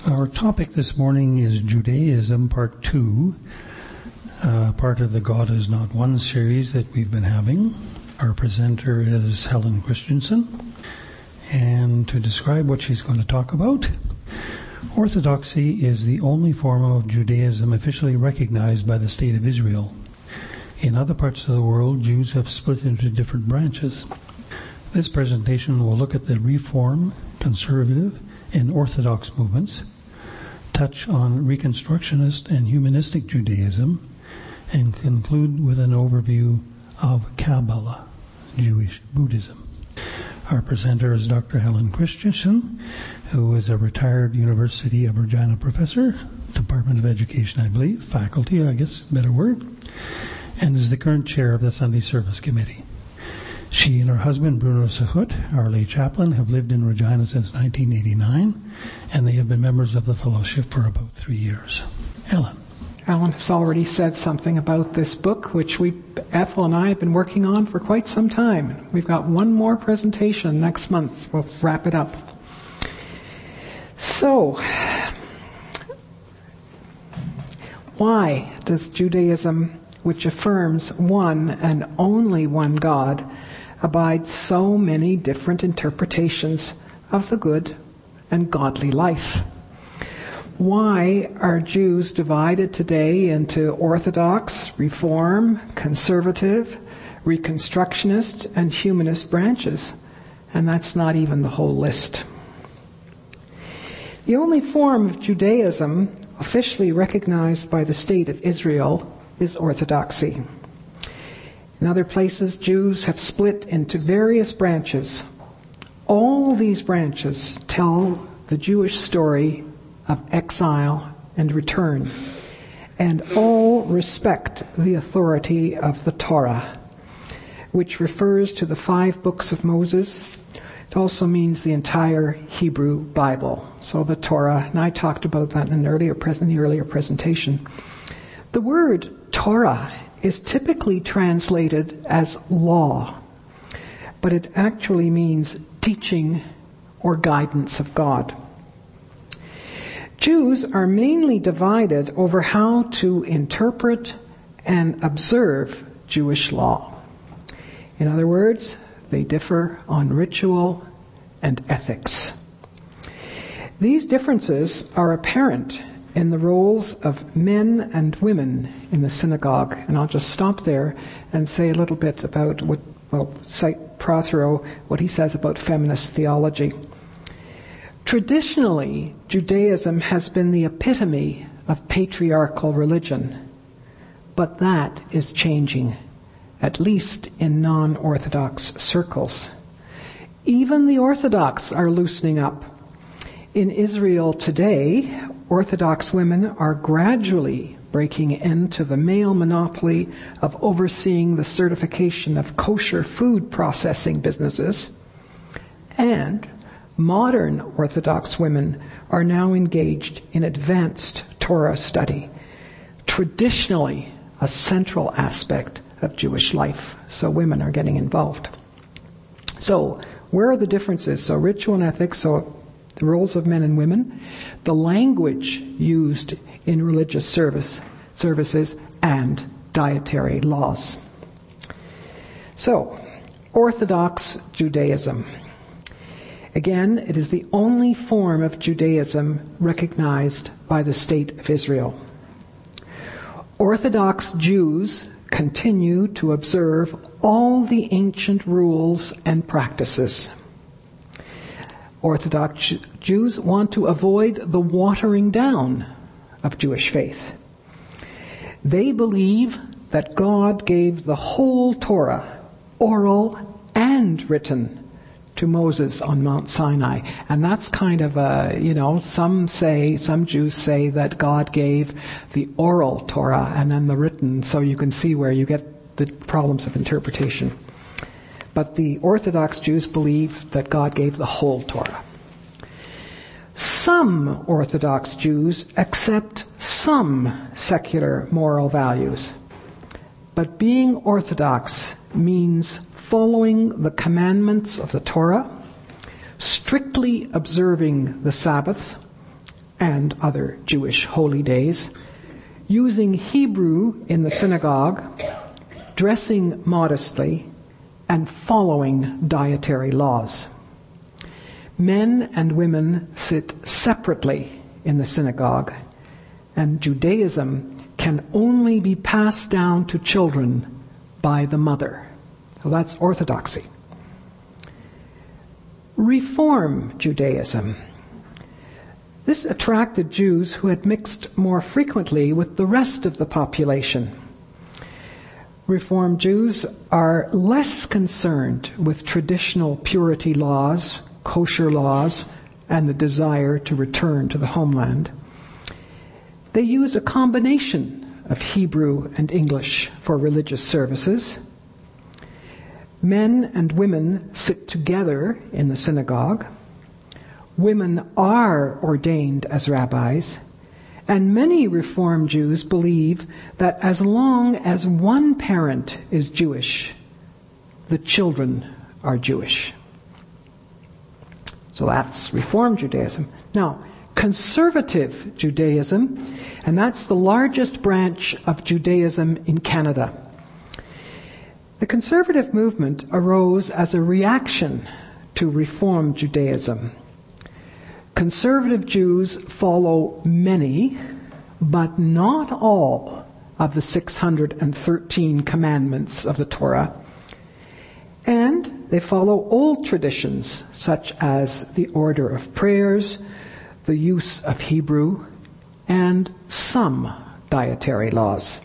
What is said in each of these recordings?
Our topic this morning is Judaism, Part 2, part of the God is Not One series that we've been having. Our presenter is Helen Christensen, and to describe what she's going to talk about, Orthodoxy is the only form of Judaism officially recognized by the State of Israel. In other parts of the world, Jews have split into different branches. This presentation will look at the Reform, Conservative, and Orthodox movements, touch on Reconstructionist and Humanistic Judaism, and conclude with an overview of Kabbalah, Jewish Buddhism. Our presenter is Dr. Helen Christensen, who is a retired University of Regina professor, Department of Education, I believe, faculty, I guess, better word, and is the current chair of the Sunday Service Committee. She and her husband, Bruno Sahut, our lay chaplain, have lived in Regina since 1989, and they have been members of the fellowship for about 3 years. Helen. Alan has already said something about this book, which Ethel and I have been working on for quite some time. We've got one more presentation next month. We'll wrap it up. So, why does Judaism, which affirms one and only one God, abide so many different interpretations of the good and godly life? Why are Jews divided today into Orthodox, Reform, Conservative, Reconstructionist, and Humanist branches? And that's not even the whole list. The only form of Judaism officially recognized by the State of Israel is Orthodoxy. In other places, Jews have split into various branches. All these branches tell the Jewish story of exile and return, and all respect the authority of the Torah, which refers to the 5 books of Moses. It also means the entire Hebrew Bible. So the Torah, and I talked about that in the earlier presentation. The word Torah is typically translated as law, but it actually means teaching or guidance of God. Jews are mainly divided over how to interpret and observe Jewish law. In other words, they differ on ritual and ethics. These differences are apparent in the roles of men and women in the synagogue. And I'll just stop there and say a little bit about cite Prothero, what he says about feminist theology. Traditionally, Judaism has been the epitome of patriarchal religion, but that is changing, at least in non-Orthodox circles. Even the Orthodox are loosening up. In Israel today, Orthodox women are gradually breaking into the male monopoly of overseeing the certification of kosher food processing businesses, and modern Orthodox women are now engaged in advanced Torah study, traditionally a central aspect of Jewish life. So women are getting involved. So where are the differences? So ritual and ethics, so the roles of men and women, the language used in religious services, and dietary laws. So, Orthodox Judaism. Again, it is the only form of Judaism recognized by the State of Israel. Orthodox Jews continue to observe all the ancient rules and practices. Orthodox Jews want to avoid the watering down of Jewish faith. They believe that God gave the whole Torah, oral and written, to Moses on Mount Sinai. And that's kind of some Jews say that God gave the oral Torah and then the written, so you can see where you get the problems of interpretation. But the Orthodox Jews believe that God gave the whole Torah. Some Orthodox Jews accept some secular moral values, but being Orthodox means following the commandments of the Torah, strictly observing the Sabbath, and other Jewish holy days, using Hebrew in the synagogue, dressing modestly, and following dietary laws. Men and women sit separately in the synagogue, and Judaism can only be passed down to children by the mother. So that's orthodoxy. Reform Judaism. This attracted Jews who had mixed more frequently with the rest of the population. Reform Jews are less concerned with traditional purity laws, kosher laws, and the desire to return to the homeland. They use a combination of Hebrew and English for religious services. Men and women sit together in the synagogue. Women are ordained as rabbis, and many Reform Jews believe that as long as one parent is Jewish, the children are Jewish. So that's Reform Judaism. Now, Conservative Judaism, and that's the largest branch of Judaism in Canada. The conservative movement arose as a reaction to Reform Judaism. Conservative Jews follow many, but not all, of the 613 commandments of the Torah. And they follow old traditions, such as the order of prayers, the use of Hebrew, and some dietary laws.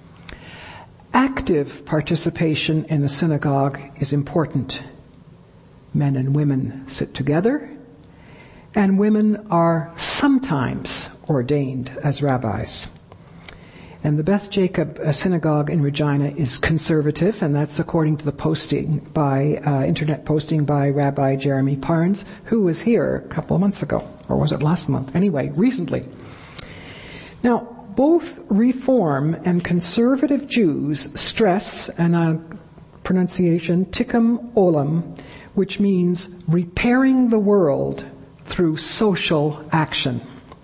Active participation in the synagogue is important. Men and women sit together, and women are sometimes ordained as rabbis. And the Beth Jacob Synagogue in Regina is conservative, and that's according to the posting by internet posting by Rabbi Jeremy Parnes, who was here a couple of months ago, or was it last month? Anyway, recently. Now, both Reform and conservative Jews stress, and pronunciation, tikkun olam, which means repairing the world through social action.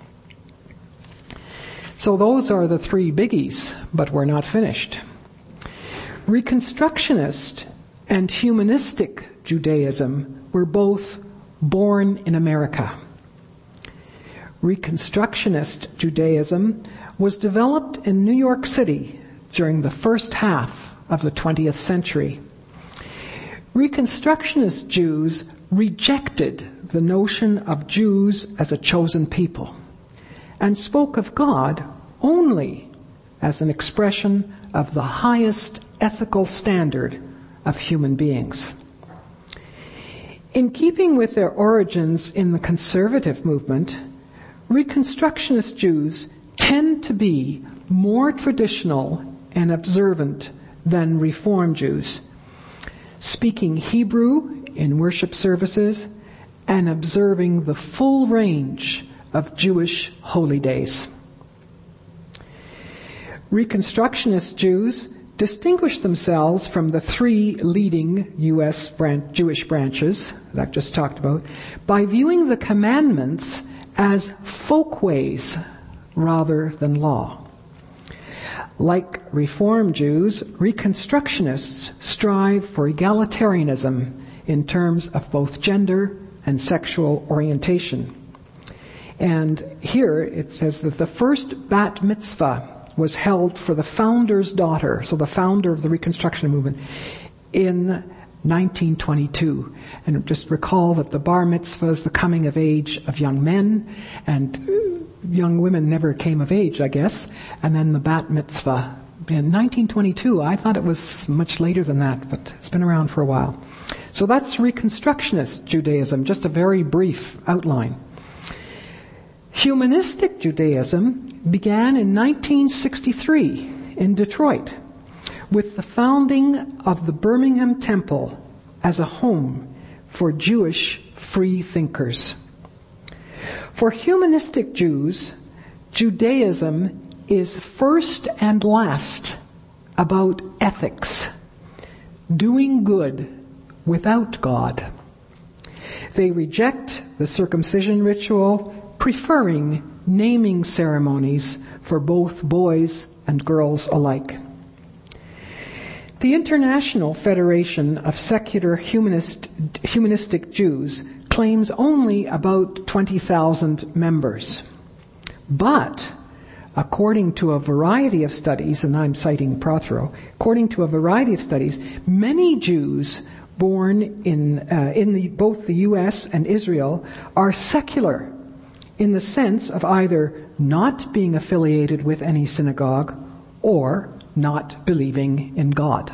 So those are the three biggies, but we're not finished. Reconstructionist and humanistic Judaism were both born in America. Reconstructionist Judaism was developed in New York City during the first half of the 20th century. Reconstructionist Jews rejected the notion of Jews as a chosen people and spoke of God only as an expression of the highest ethical standard of human beings. In keeping with their origins in the conservative movement, Reconstructionist Jews tend to be more traditional and observant than Reform Jews, speaking Hebrew in worship services and observing the full range of Jewish holy days. Reconstructionist Jews distinguish themselves from the three leading U.S. Jewish branches that I've just talked about by viewing the commandments as folkways rather than law. Like Reform Jews, Reconstructionists strive for egalitarianism in terms of both gender and sexual orientation. And here it says that the first bat mitzvah was held for the founder's daughter, so the founder of the Reconstruction movement, in 1922. And just recall that the bar mitzvah is the coming of age of young men, and young women never came of age, I guess. And then the bat mitzvah in 1922. I thought it was much later than that, but it's been around for a while. So that's Reconstructionist Judaism, just a very brief outline. Humanistic Judaism began in 1963 in Detroit with the founding of the Birmingham Temple as a home for Jewish free thinkers. For humanistic Jews, Judaism is first and last about ethics, doing good without God. They reject the circumcision ritual, preferring naming ceremonies for both boys and girls alike. The International Federation of Secular Humanistic Jews claims only about 20,000 members. But, according to a variety of studies, and I'm citing Prothero, according to a variety of studies, many Jews born in both the U.S. and Israel are secular in the sense of either not being affiliated with any synagogue or not believing in God.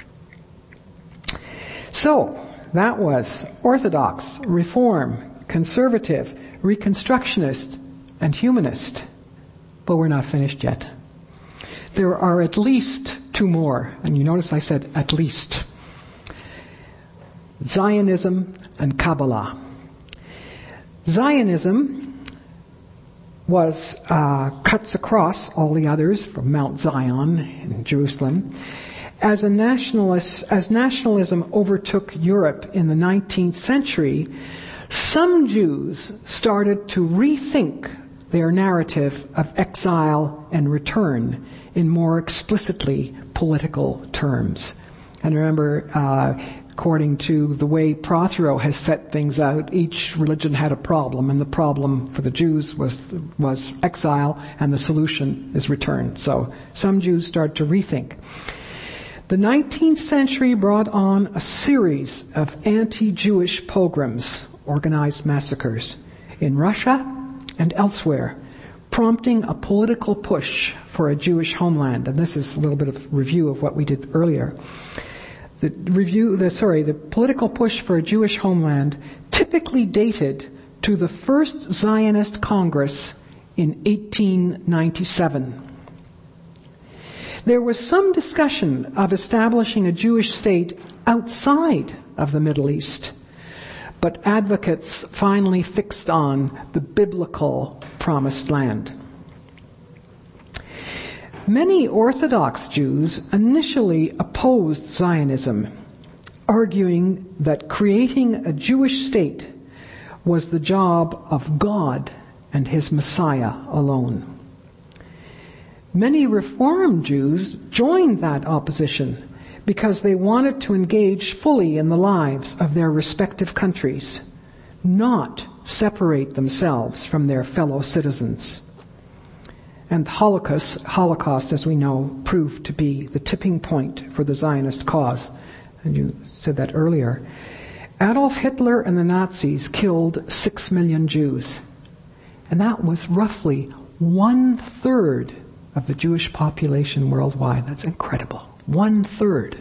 So, that was Orthodox, Reform, Conservative, Reconstructionist, and Humanist. But we're not finished yet. There are at least two more, and you notice I said at least. Zionism and Kabbalah. Zionism cuts across all the others from Mount Zion in Jerusalem. As nationalism overtook Europe in the 19th century, some Jews started to rethink their narrative of exile and return in more explicitly political terms. And remember, according to the way Prothero has set things out, each religion had a problem, and the problem for the Jews was exile, and the solution is return. So some Jews start to rethink. The 19th century brought on a series of anti-Jewish pogroms, organized massacres, in Russia and elsewhere, prompting a political push for a Jewish homeland. And this is a little bit of review of what we did earlier. The political push for a Jewish homeland typically dated to the first Zionist Congress in 1897. There was some discussion of establishing a Jewish state outside of the Middle East, but advocates finally fixed on the biblical Promised Land. Many Orthodox Jews initially opposed Zionism, arguing that creating a Jewish state was the job of God and His Messiah alone. Many Reform Jews joined that opposition because they wanted to engage fully in the lives of their respective countries, not separate themselves from their fellow citizens. And the Holocaust, as we know, proved to be the tipping point for the Zionist cause. And you said that earlier. Adolf Hitler and the Nazis killed 6 million Jews. And that was roughly 1/3 of the Jewish population worldwide. That's incredible. 1/3.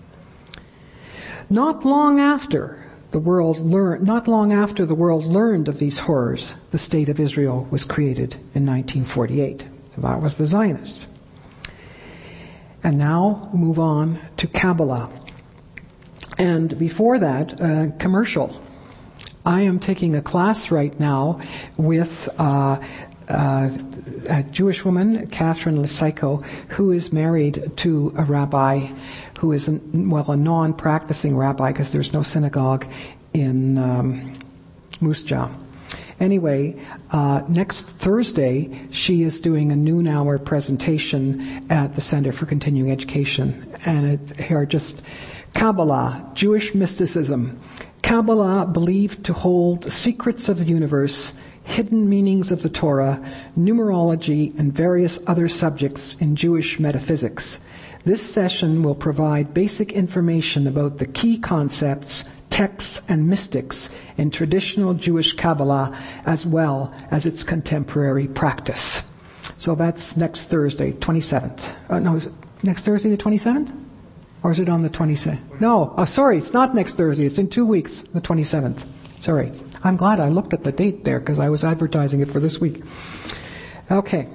Not long after the world learned of these horrors, the State of Israel was created in 1948. So that was the Zionists. And now we move on to Kabbalah. And before that, commercial. I am taking a class right now with a Jewish woman, Catherine Lysyko, who is married to a rabbi who is, a non-practicing rabbi because there's no synagogue in Moose Jaw. Anyway, next Thursday, she is doing a noon-hour presentation at the Center for Continuing Education. And here are just Kabbalah, Jewish mysticism. Kabbalah believed to hold secrets of the universe, hidden meanings of the Torah, numerology, and various other subjects in Jewish metaphysics. This session will provide basic information about the key concepts, texts, and mystics in traditional Jewish Kabbalah, as well as its contemporary practice. So that's next Thursday, 27th. Is it next Thursday, the 27th? Or is it on the 27th? No, sorry, it's not next Thursday. It's in 2 weeks, the 27th. Sorry. I'm glad I looked at the date there because I was advertising it for this week. Okay.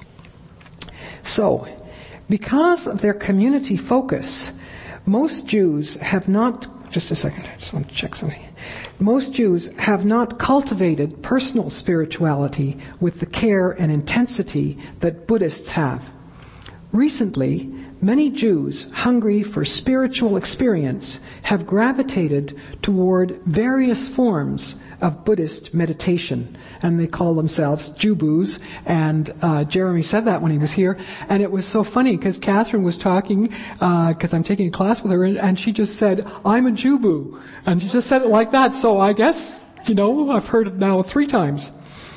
So, because of their community focus, most Jews have not... Just a second, I just want to check something. Most Jews have not cultivated personal spirituality with the care and intensity that Buddhists have. Recently, many Jews hungry for spiritual experience have gravitated toward various forms of Buddhist meditation, and they call themselves Jubus. And Jeremy said that when he was here, and it was so funny because Catherine was talking, because I'm taking a class with her, and she just said, "I'm a Jubu," and she just said it like that. So I guess, I've heard it now 3 times.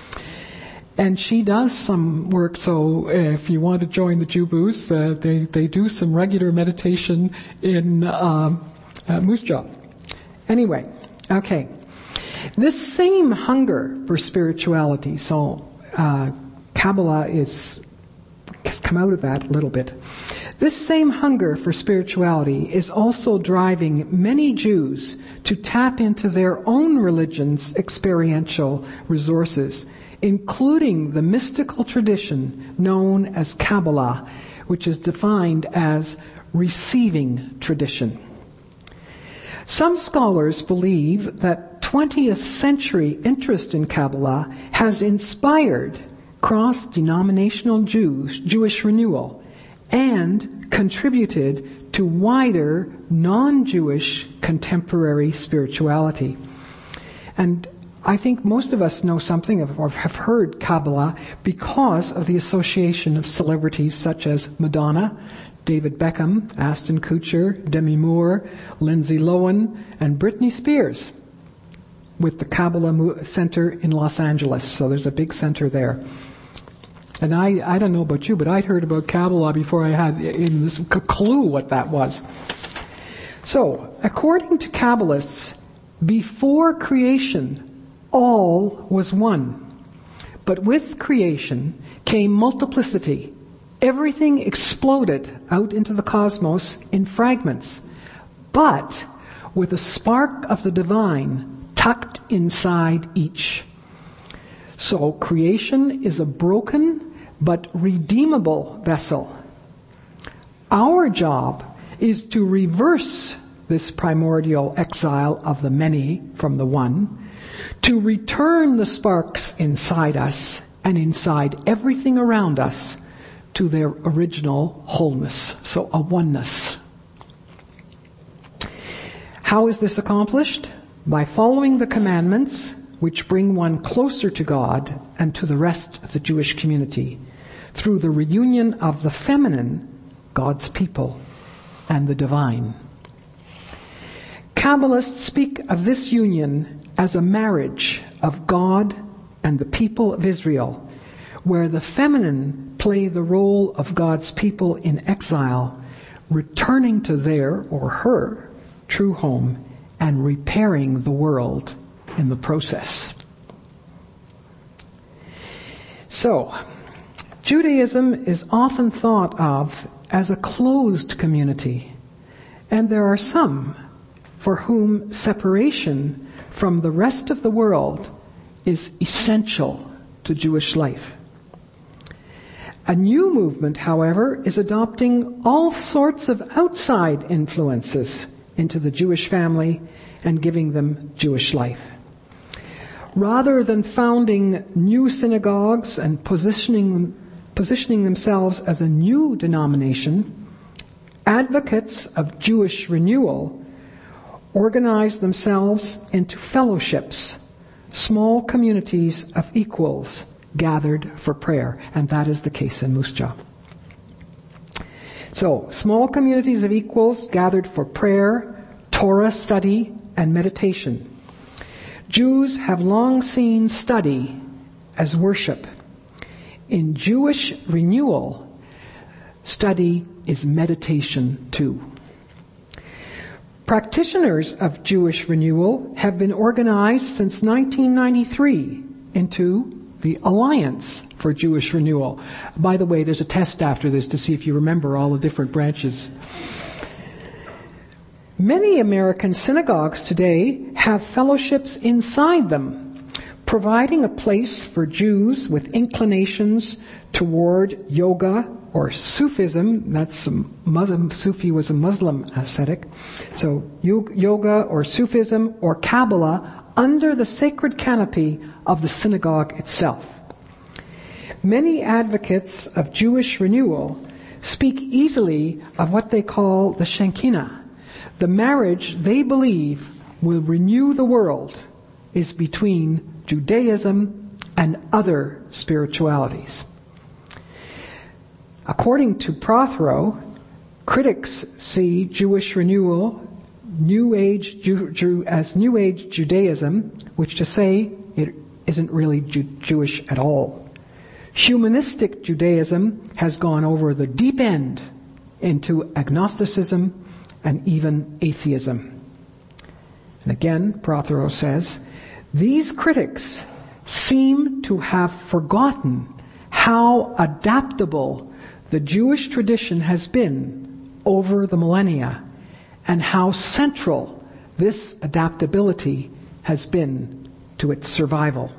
And she does some work, so if you want to join the Jubus, they do some regular meditation in Moose Jaw. Anyway, okay. This same hunger for spirituality, so Kabbalah has come out of that a little bit. This same hunger for spirituality is also driving many Jews to tap into their own religion's experiential resources, including the mystical tradition known as Kabbalah, which is defined as receiving tradition. Some scholars believe that 20th century interest in Kabbalah has inspired cross-denominational Jewish renewal and contributed to wider non-Jewish contemporary spirituality. And I think most of us know something of, or have heard Kabbalah because of the association of celebrities such as Madonna, David Beckham, Ashton Kutcher, Demi Moore, Lindsay Lohan, and Britney Spears with the Kabbalah Center in Los Angeles. So there's a big center there. And I don't know about you, but I'd heard about Kabbalah before I had even this clue what that was. So, according to Kabbalists, before creation, all was one. But with creation came multiplicity. Everything exploded out into the cosmos in fragments, but with a spark of the divine tucked inside each. So creation is a broken but redeemable vessel. Our job is to reverse this primordial exile of the many from the one, to return the sparks inside us and inside everything around us to their original wholeness, so a oneness. How is this accomplished? By following the commandments, which bring one closer to God and to the rest of the Jewish community, through the reunion of the feminine, God's people, and the divine. Kabbalists speak of this union as a marriage of God and the people of Israel, where the feminine play the role of God's people in exile, returning to their or her true home and repairing the world in the process. So, Judaism is often thought of as a closed community, and there are some for whom separation from the rest of the world is essential to Jewish life. A new movement, however, is adopting all sorts of outside influences into the Jewish family and giving them Jewish life. Rather than founding new synagogues and positioning themselves as a new denomination, advocates of Jewish renewal organize themselves into fellowships, small communities of equals gathered for prayer, and that is the case in Moose Jaw. So, small communities of equals gathered for prayer, Torah study, and meditation. Jews have long seen study as worship. In Jewish renewal, study is meditation too. Practitioners of Jewish renewal have been organized since 1993 into the Alliance for Jewish Renewal. By the way, there's a test after this to see if you remember all the different branches. Many American synagogues today have fellowships inside them, providing a place for Jews with inclinations toward yoga or Sufism. That's Muslim. Sufi was a Muslim ascetic. So yoga or Sufism or Kabbalah under the sacred canopy of the synagogue itself. Many advocates of Jewish renewal speak easily of what they call the Shekinah, the marriage they believe will renew the world is between Judaism and other spiritualities. According to Prothero, critics see Jewish renewal as New Age Judaism, which to say it isn't really Jewish at all. Humanistic Judaism has gone over the deep end into agnosticism and even atheism. And again, Prothero says, these critics seem to have forgotten how adaptable the Jewish tradition has been over the millennia and how central this adaptability has been to its survival.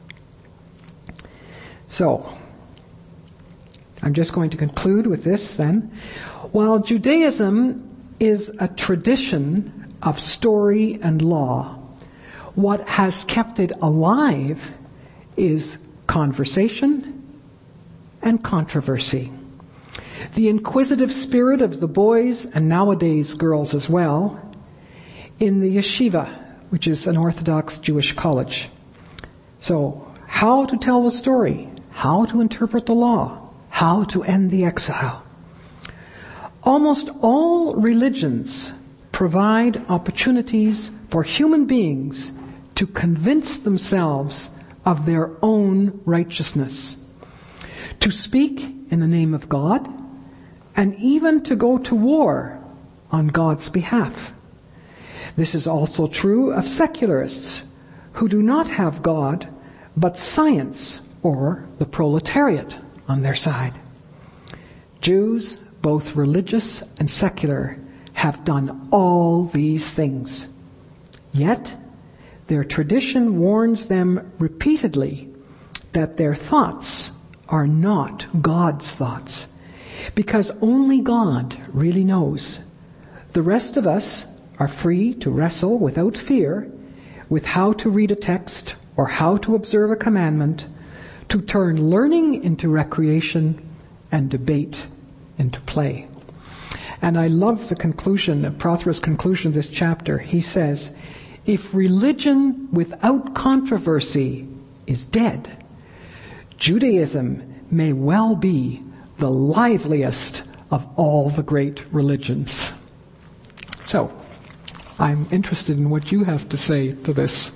So, I'm just going to conclude with this then. While Judaism is a tradition of story and law, what has kept it alive is conversation and controversy. The inquisitive spirit of the boys, and nowadays girls as well, in the yeshiva, which is an Orthodox Jewish college. So, how to tell the story, how to interpret the law, how to end the exile. Almost all religions provide opportunities for human beings to convince themselves of their own righteousness, to speak in the name of God, and even to go to war on God's behalf. This is also true of secularists who do not have God, but science or the proletariat on their side. Jews, both religious and secular, have done all these things. Yet, their tradition warns them repeatedly that their thoughts are not God's thoughts, because only God really knows. The rest of us are free to wrestle without fear with how to read a text or how to observe a commandment, to turn learning into recreation and debate into play. And I love the conclusion, Prothero's conclusion of this chapter. He says, if religion without controversy is dead, Judaism may well be the liveliest of all the great religions. So, I'm interested in what you have to say to this.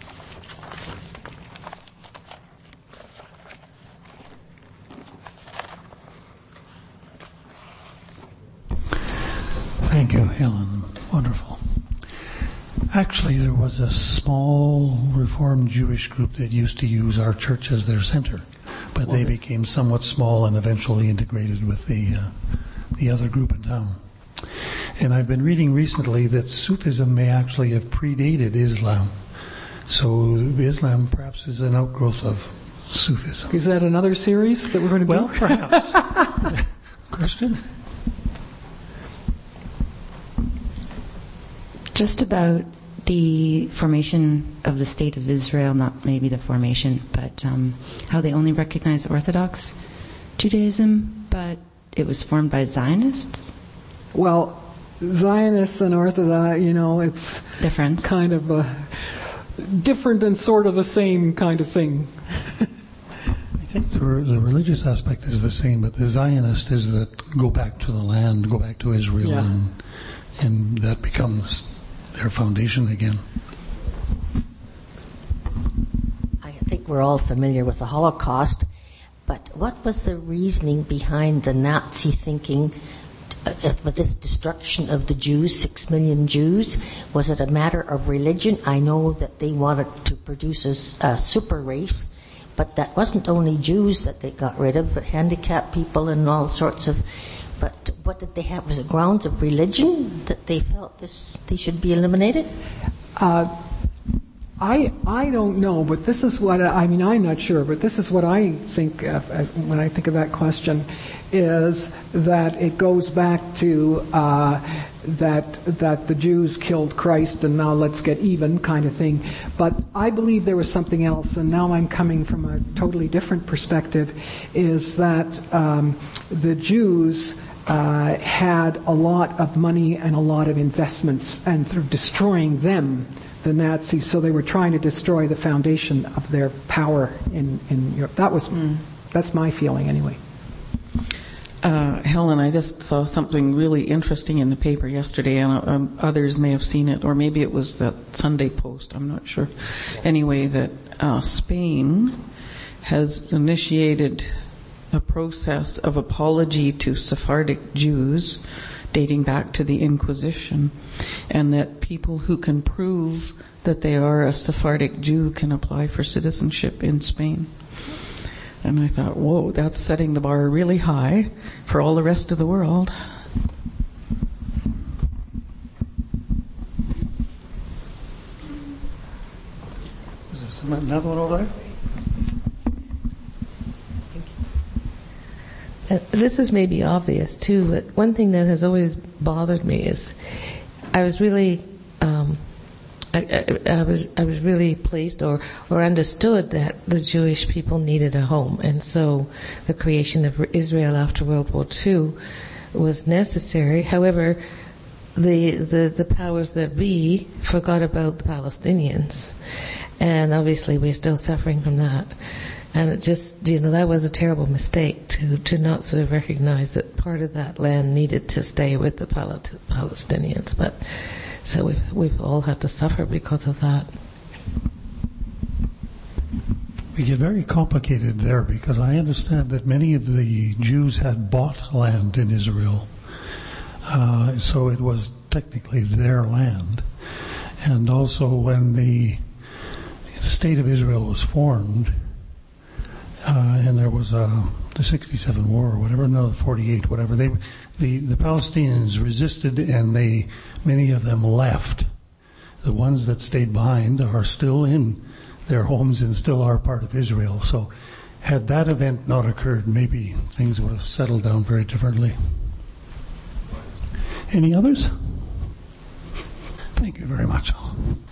Thank you, Helen. Wonderful. Actually, there was a small Reformed Jewish group that used to use our church as their center, but they became somewhat small and eventually integrated with the other group in town. And I've been reading recently that Sufism may actually have predated Islam. So Islam perhaps is an outgrowth of Sufism. Is that another series that we're going to do? Well, perhaps. Question? Just about the formation of the State of Israel, not maybe the formation, but how they only recognize Orthodox Judaism, but it was formed by Zionists? Well, Zionists and Orthodox, it's different, kind of different and sort of the same kind of thing. I think the religious aspect is the same, but the Zionist is that go back to the land, go back to Israel, yeah. and that becomes their foundation again. I think we're all familiar with the Holocaust, but what was the reasoning behind the Nazi thinking with this destruction of the Jews, 6 million Jews? Was it a matter of religion? I know that they wanted to produce a super race, but that wasn't only Jews that they got rid of, but handicapped people and all sorts of... But what did they have? Was it grounds of religion that they felt they should be eliminated? I don't know, but this is what I'm not sure, but this is what I think when I think of that question, is that it goes back to that the Jews killed Christ and now let's get even kind of thing. But I believe there was something else, and now I'm coming from a totally different perspective, is that the Jews had a lot of money and a lot of investments, and through destroying them, the Nazis, so they were trying to destroy the foundation of their power in Europe. That's my feeling anyway. Helen, I just saw something really interesting in the paper yesterday, and others may have seen it, or maybe it was the Sunday Post, I'm not sure. Anyway, that Spain has initiated a process of apology to Sephardic Jews dating back to the Inquisition, and that people who can prove that they are a Sephardic Jew can apply for citizenship in Spain. And I thought, whoa, that's setting the bar really high for all the rest of the world. Is there another one over there? This is maybe obvious too, but one thing that has always bothered me is I was really I was really pleased or understood that the Jewish people needed a home, and so the creation of Israel after World War II was necessary. However, the powers that be forgot about the Palestinians, and obviously we're still suffering from that. And it just, that was a terrible mistake to not sort of recognize that part of that land needed to stay with the Palestinians. But so we've all had to suffer because of that. We get very complicated there because I understand that many of the Jews had bought land in Israel. So it was technically their land. And also when the State of Israel was formed, and there was the 67 war or whatever, no, the 48, whatever. The Palestinians resisted, and many of them left. The ones that stayed behind are still in their homes and still are part of Israel. So had that event not occurred, maybe things would have settled down very differently. Any others? Thank you very much.